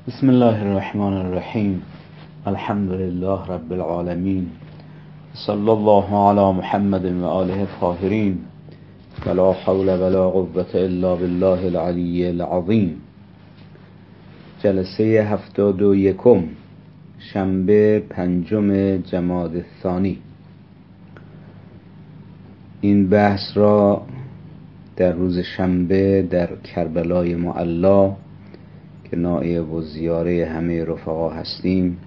بسم الله الرحمن الرحیم. الحمد لله رب العالمین. صلی الله علی محمد و آله الطاهرین. ولا حول ولا قوة الا بالله العلی العظیم. جلسه 71 شنبه 5 جمادی الثانی. این بحث را در روز شنبه در کربلای معلی که نایب و زیاره همه رفقا هستیم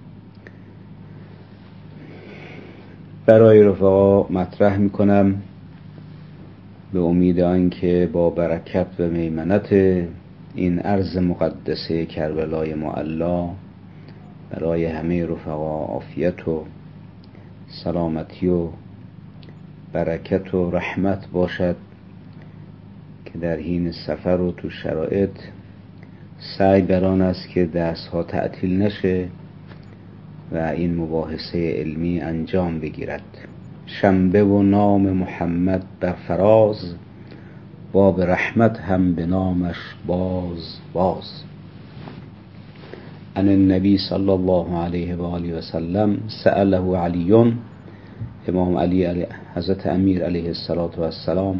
برای رفقا مطرح میکنم، به امید آنکه با برکت و میمنت این ارض مقدسه کربلای معلی برای همه رفقا عافیت و سلامتی و برکت و رحمت باشد که در حین سفر و تو شرایط سعی بر آن است که درس‌ها تعطیل نشه و این مباحثه علمی انجام بگیرد. شنبه و نام محمد بر فراز، باب رحمت هم به نامش باز. عن النبی صلی الله علیه و آله و سلم سأله علی، امام علی حضرت امیر علیه السلام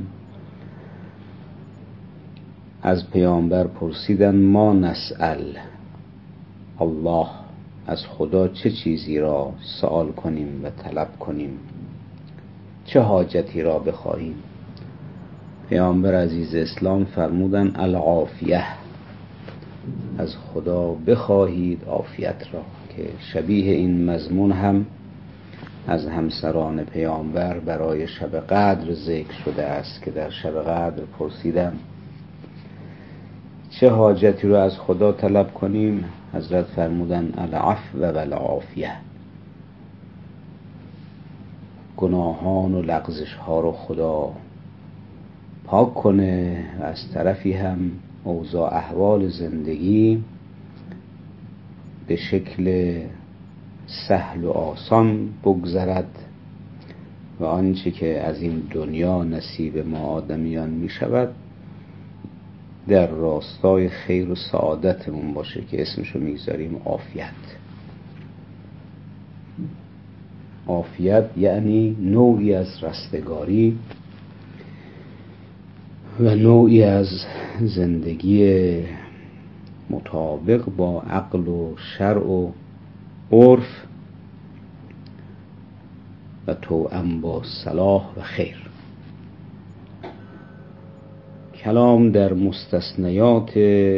از پیامبر پرسیدن ما نسأل الله، از خدا چه چیزی را سوال کنیم و طلب کنیم، چه حاجتی را بخواهیم؟ پیامبر عزیز اسلام فرمودن العافیه، از خدا بخواهید عافیت را، که شبیه این مضمون هم از همسران پیامبر برای شب قدر ذکر شده است که در شب قدر پرسیدن چه حاجتی رو از خدا طلب کنیم؟ حضرت فرمودن العفو و العافیه، گناهان و لغزش ها رو خدا پاک کنه و از طرفی هم اوضاع احوال زندگی به شکل سهل و آسان بگذرد و آنچه که از این دنیا نصیب ما آدمیان می شود در راستای خیر و سعادتمون باشه که اسمشو میگذاریم عافیت. عافیت یعنی نوعی از رستگاری و نوعی از زندگی مطابق با عقل و شرع و عرف و توأم با صلاح و خیر. کلام در مستثنیات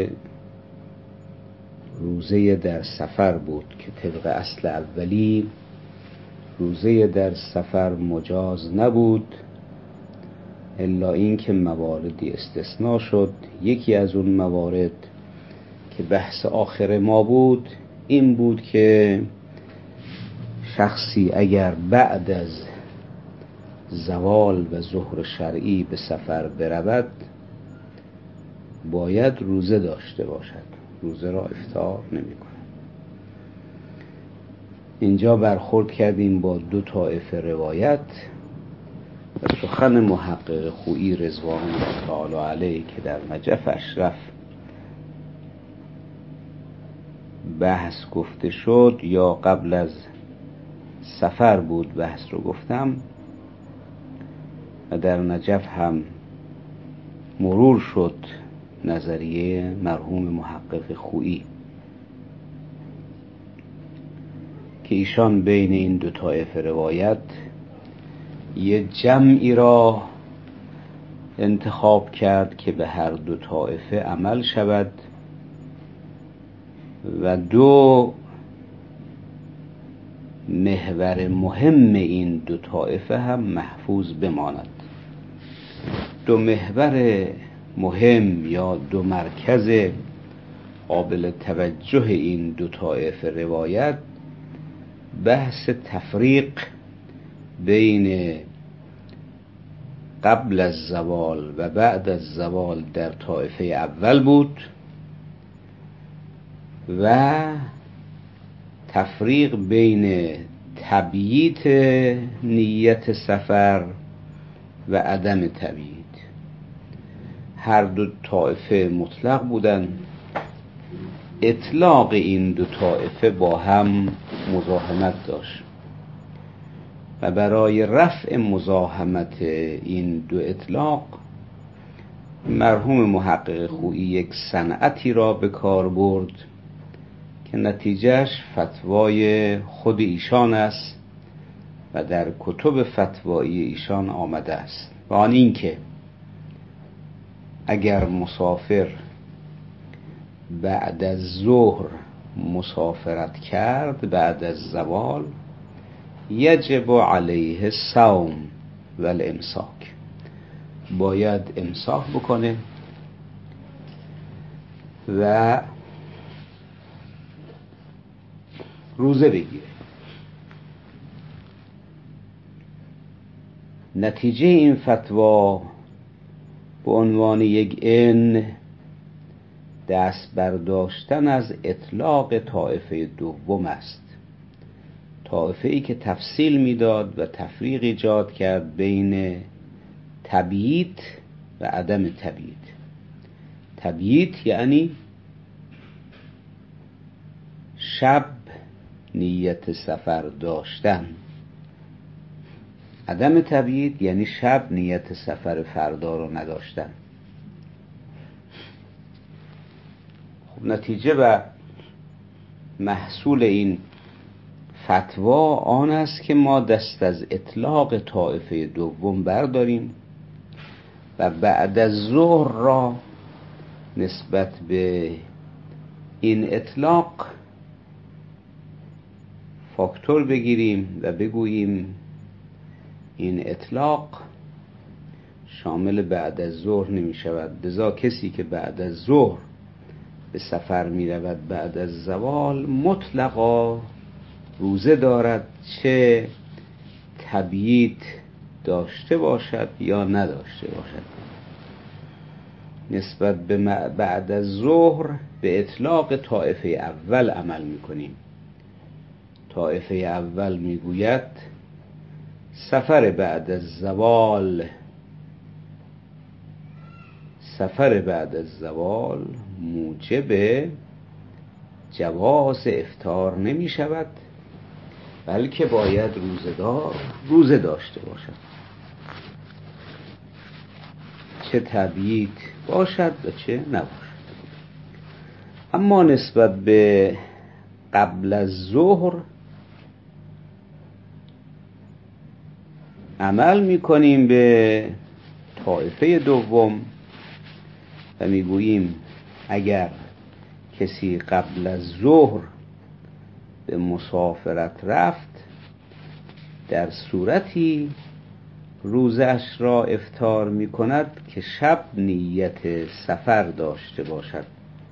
روزه در سفر بود که طبق اصل اولی روزه در سفر مجاز نبود، الا این که مواردی استثناء شد. یکی از اون موارد که بحث آخر ما بود این بود که شخصی اگر بعد از زوال و ظهر شرعی به سفر برود باید روزه داشته باشد، روزه را افطار نمی کند. اینجا برخورد کردیم با دو طایفه روایت و سخن محقق خویی رضوان الله تعالی علیه که در نجف اشرف بحث گفته شد یا قبل از سفر بود بحث رو گفتم و در نجف هم مرور شد نظریه مرحوم محقق خویی که ایشان بین این دو طایفه روایت یه جمعی را انتخاب کرد که به هر دو طایفه عمل شود و دو محور مهم این دو طایفه هم محفوظ بماند. دو محور مهم یا دو مرکز قابل توجه این دو طایفه روایت بحث تفریق بین قبل از زوال و بعد از زوال در طایفه اول بود و تفریق بین تبییت نیت سفر و عدم تبییت. هر دو طایفه مطلق بودن، اطلاق این دو طایفه با هم مزاحمت داشت و برای رفع مزاحمت این دو اطلاق مرحوم محقق خویی یک صنعتی را به کار برد که نتیجهش فتوای خود ایشان است و در کتب فتوایی ایشان آمده است، و آن این که اگر مسافر بعد از ظهر مسافرت کرد بعد از زوال یجب علیه الصوم و الامساک، باید امساک بکنه و روزه بگیره. نتیجه این فتوا به عنوان یک دست برداشتن از اطلاق طایفه دوم است، طایفه ای که تفصیل میداد و تفریق ایجاد کرد بین تبییت و عدم تبییت. تبییت یعنی شب نیت سفر داشتن، عدم تبییت یعنی شب نیت سفر فردا رو نداشتن. خب نتیجه و محصول این فتوا آن است که ما دست از اطلاق طایفه دوم برداریم و بعد از ظهر را نسبت به این اطلاق فاکتور بگیریم و بگوییم این اطلاق شامل بعد از ظهر نمی شود، لذا کسی که بعد از ظهر به سفر می رود بعد از زوال مطلقا روزه دارد، چه تبییت داشته باشد یا نداشته باشد. نسبت به بعد از ظهر به اطلاق طایفه اول عمل می کنیم. طایفه اول می گوید سفر بعد از زوال موجب جواز افطار نمی شود، بلکه باید روزه داشته باشد، چه تبییت باشد و چه نباشد. اما نسبت به قبل از ظهر عمل میکنیم به طایفه دوم و میگوییم اگر کسی قبل از ظهر به مسافرت رفت در صورتی روزش را افطار میکند که شب نیت سفر داشته باشد،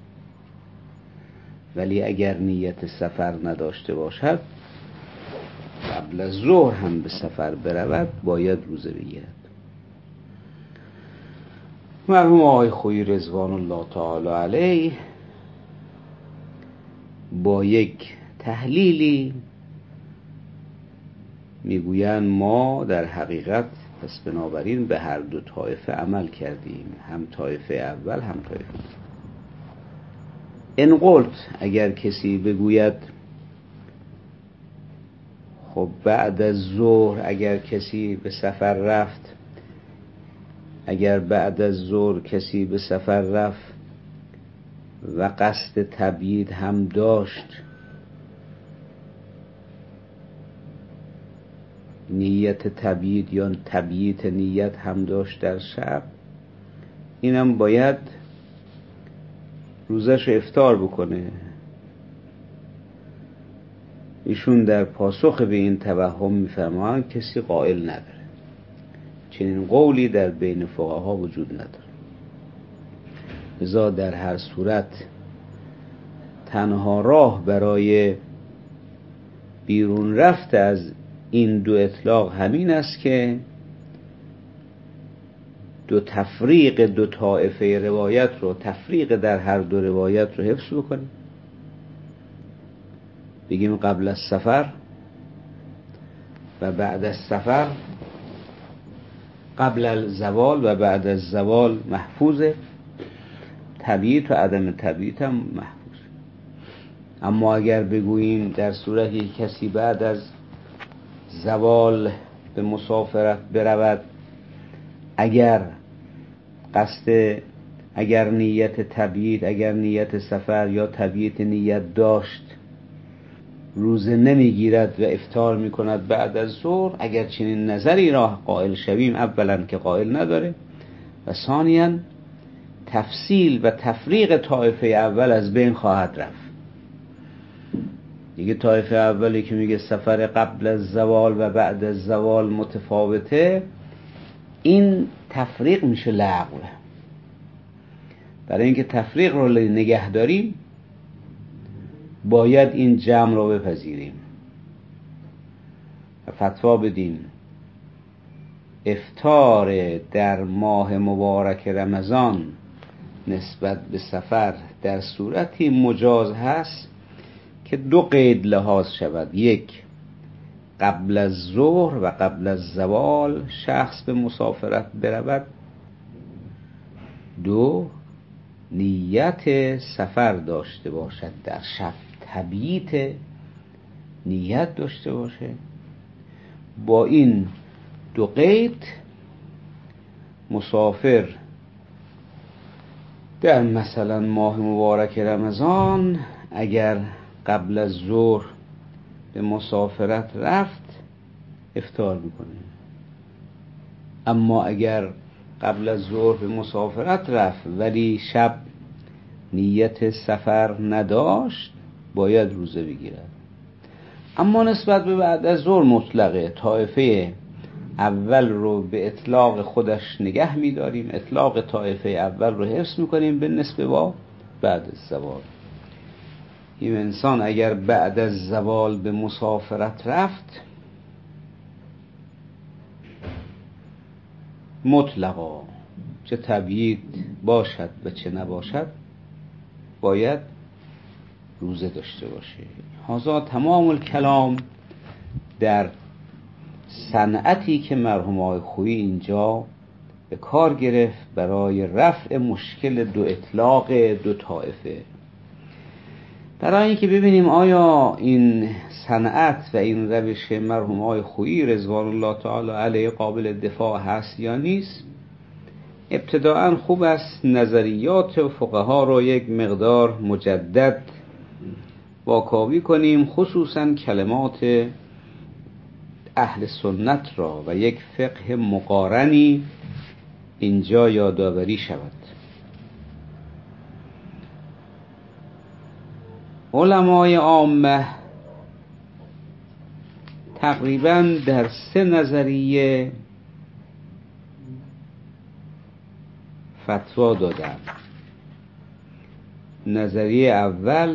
ولی اگر نیت سفر نداشته باشد قبل از ظهر هم به سفر برود باید روزه بگیرد. مرحوم آقای خویی رضوان الله تعالی علیه با یک تحلیلی میگویند ما در حقیقت پس بنابراین به هر دو طایفه عمل کردیم، هم طایفه اول هم طایفه دوم. ان قلت، اگر کسی بگوید خب بعد از ظهر اگر کسی به سفر رفت، اگر بعد از ظهر کسی به سفر رفت و قصد تبییت هم داشت، نیت تبییت یا تبییت نیت هم داشت در شب، اینم باید روزش رو افطار بکنه. ایشون در پاسخ به این توهم میفرمایند کسی قائل نداره، چنین قولی در بین فقها وجود نداره. لذا در هر صورت تنها راه برای بیرون رفت از این دو اطلاق همین است که تفریق دو طایفه روایت رو، تفریق در هر دو روایت رو حفظ بکنیم. بگیم قبل از سفر و بعد از سفر، قبل از زوال و بعد از زوال محفوظه، تبییت و عدم تبییت هم محفوظ. اما اگر بگوییم در صورتی کسی بعد از زوال به مسافرت برود، اگر نیت تبییت، اگر نیت سفر یا تبییت نیت داشت، روزه نمیگیرد و افطار میکند بعد از ظهر. اگر چنین نظری را قائل شویم، اولا که قائل نداره و ثانیا تفصیل و تفریق طایفه اول از بین خواهد رفت. دیگه طایفه اولی که میگه سفر قبل از زوال و بعد از زوال متفاوته، این تفریق میشه لغو. برای اینکه تفریق رو نگه داریم باید این جمع رو بپذیریم و فتوا بدیم افطار در ماه مبارک رمضان نسبت به سفر در صورتی مجاز هست که دو قید لحاظ شود: یک، قبل از ظهر و قبل از زوال شخص به مسافرت برود، دو، نیت سفر داشته باشد، در شب تبییت نیت داشته باشه. با این دو قید مسافر در مثلا ماه مبارک رمضان اگر قبل از ظهر به مسافرت رفت افطار میکنه، اما اگر قبل از ظهر به مسافرت رفت ولی شب نیت سفر نداشت باید روزه بگیرد. اما نسبت به بعد از ظهر مطلقه، طایفه اول رو به اطلاق خودش نگه می‌داریم، اطلاق طایفه اول رو حفظ می‌کنیم به نسبت با بعد از زوال. این انسان اگر بعد از زوال به مسافرت رفت، مطلقا چه تبییت باشد و چه نباشد باید روزه داشته باشه. هذا تمام الکلام در صنعتی که مرحوم آقای خویی اینجا به کار گرفت برای رفع مشکل دو اطلاق دو طایفه. برای اینکه ببینیم آیا این صنعت و این روش مرحوم آقای خویی رضوان الله تعالی علیه قابل دفاع هست یا نیست، ابتداعا خوب است نظریات فقها رو یک مقدار مجدد واکاوی کنیم، خصوصا کلمات اهل سنت را، و یک فقه مقارنی اینجا یادآوری شود. علمای عامه تقریبا در سه نظریه فتوا دادند. نظریه اول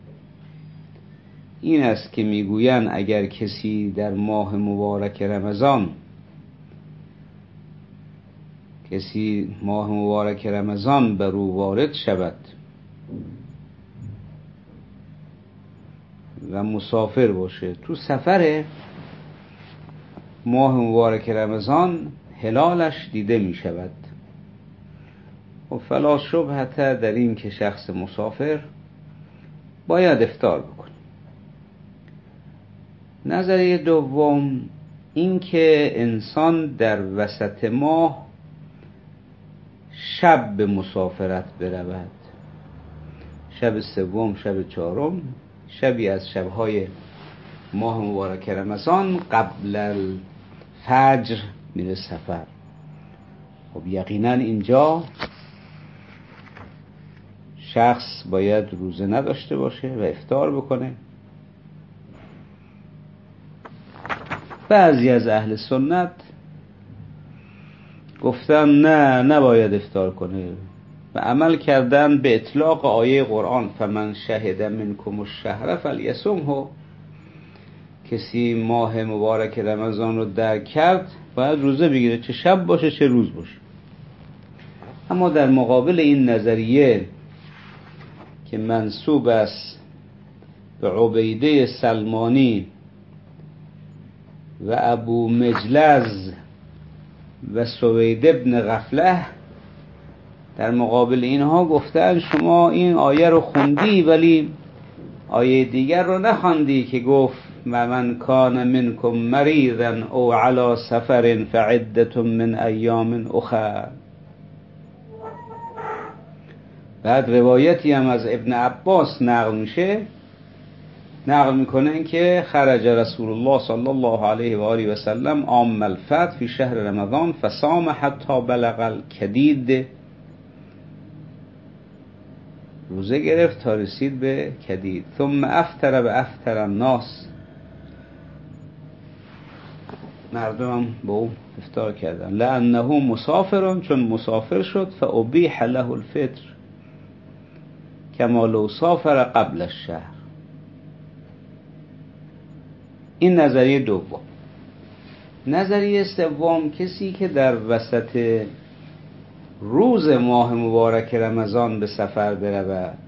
این است که میگویند اگر کسی در ماه مبارک رمضان بر او وارد شود و مسافر باشه، تو سفر ماه مبارک رمضان هلالش دیده می شود، و فلا شبهت در این که شخص مسافر باید افطار بکنه. نظریه دوم این که انسان در وسط ماه شب به مسافرت برود، شب سوم، شب چهارم، شبی از شبهای ماه مبارک رمضان قبل الفجر میره سفر. خب یقینا اینجا شخص باید روزه نداشته باشه و افطار بکنه. بعضی از اهل سنت گفتن نه، نباید افطار کنه و عمل کردن به اطلاق آیه قرآن فمن شهد منکم الشهر فلیصمه. کسی ماه مبارک رمضان رو درک کرد باید روزه بگیره، چه شب باشه چه روز باشه. اما در مقابل این نظریه که منسوب است به عبیده سلمانی و ابو مجلز و سوید ابن غفله، در مقابل اینها گفتن شما این آیه رو خوندی ولی آیه دیگر رو نخواندی که گفت و من کان منکم مریضا او علی سفر فعدة من ایام اخر. بعد روایتی هم از ابن عباس نقل میکنه که خرج رسول الله صلی الله علیه و آله و سلم عام الفتح فی شهر رمضان فصام حتی بلغ الکدید، روزه گرفت تا رسید به کدید. ثم افطر و افطر الناس، مردم هم با او افطار کردن. لانه مسافرون، چون مسافر شد. فابیح له الفطر کما لو سافر قبل الشهر. این نظریه دوم. نظریه سوم، کسی که در وسط روز ماه مبارک رمضان به سفر برود،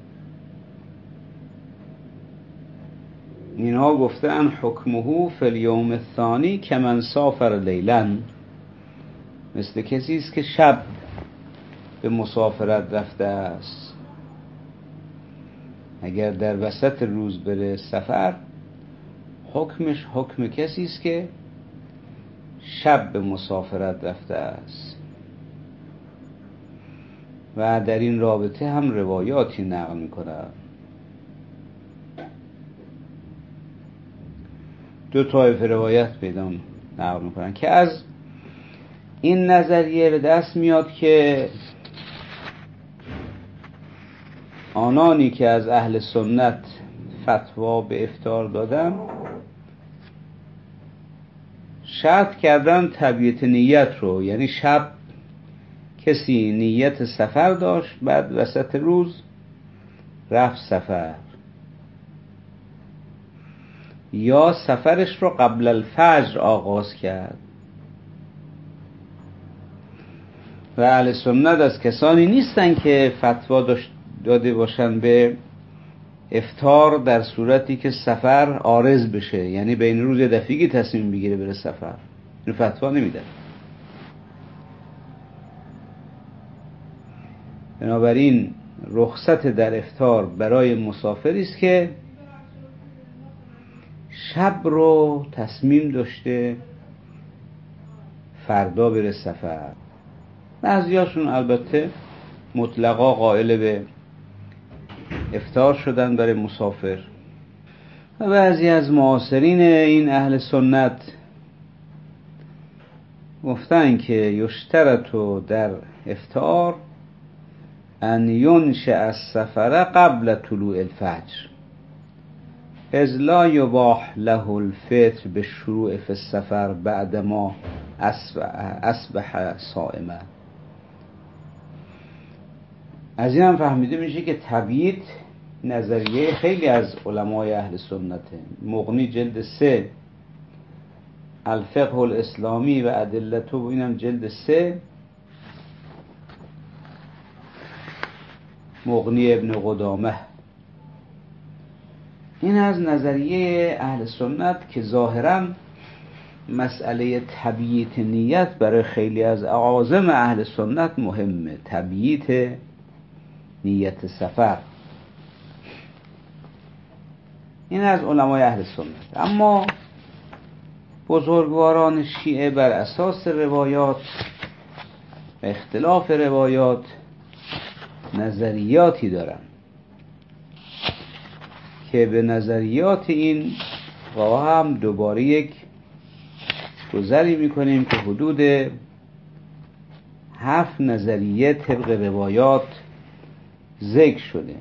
اینها گفتن حکمه فی الیوم الثانی کمن سافر لیلا، مثل کسی است که شب به مسافرت رفته است. اگر در وسط روز بره سفر، حکمش حکم کسی است که شب به مسافرت رفته است. و در این رابطه هم روایاتی نقل می‌کنند. دو طایفه روایت پیدا نقل می‌کنند که از این نظریه به دست میاد که آنانی که از اهل سنت فتوا به افطار دادن، شرط کردن تبییت نیت رو، یعنی شب کسی نیت سفر داشت، بعد وسط روز رفت سفر، یا سفرش رو قبل الفجر آغاز کرد. و اهل سنت از کسانی نیستن که فتوا داده باشن به افطار در صورتی که سفر عارض بشه، یعنی بین روز دفعی تصمیم بگیره بره سفر. این فتوا نمیدن. بنابراین رخصت در افطار برای مسافری است که شب رو تصمیم داشته فردا بره سفر. بعضیاشون البته مطلقا قائل به افطار شدن برای مسافر. و بعضی از معاصرین این اهل سنت گفتن که یشترط در افطار ان ینشأ السفر قبل طلوع الفجر اذ لا یباح له الفطر بالشروع فی السفر بعد ما اصبح صائما. از این هم فهمیده میشه که تبییت نظریه خیلی از علمای اهل سنته. مغنی جلد 3 الفقه الاسلامی و ادلته، و اینم جلد 3 مغنی ابن قدامه. این از نظریه اهل سنت که ظاهراً مسئله تبییت نیت برای خیلی از اعاظم اهل سنت مهمه، تبییت نیت سفر. این از علمای اهل سنت. اما بزرگواران شیعه بر اساس روایات و اختلاف روایات نظریاتی دارن که به نظریات این با هم دوباره یک گذری میکنیم که حدود 7 نظریه طبق روایات ذکر شده.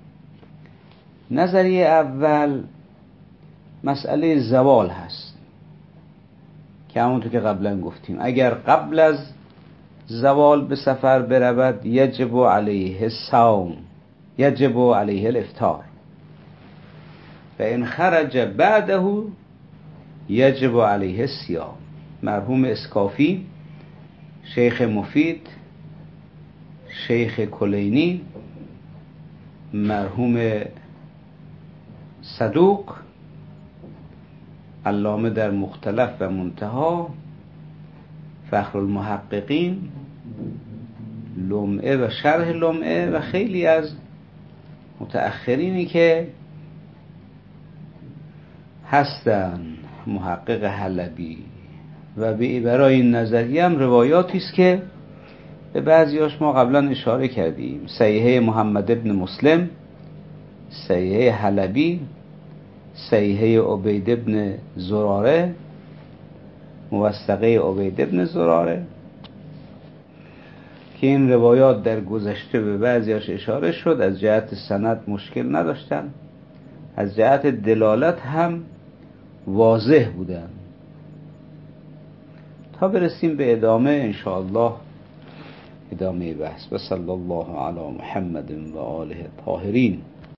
نظریه اول مسئله زوال هست که همونطور که قبلا گفتیم اگر قبل از زوال به سفر برود یجب علیه الصوم، یجب علیه الافطار، و ان خرج بعده یجب علیه الصیام. مرحوم اسکافی، شیخ مفید، شیخ کلینی، مرحوم صدوق، علامه در مختلف و منتها، فخر المحققین، لمعه و شرح لمعه، و خیلی از متأخرینی که هستن محقق حلبی و برای این نظریه هم روایاتی است که به بعضیاش ما قبلا اشاره کردیم. صحیحه محمد ابن مسلم، صحیحه حلبی، صحیحه عبید ابن زراره، موثقه عبید ابن زراره، که این روایات در گذشته به بعضیاش اشاره شد، از جهت سند مشکل نداشتن، از جهت دلالت هم واضح بودن. تا برسیم به ادامه انشاءالله، ادامه بحث. و صلی الله علی محمد و آله الطاهرین.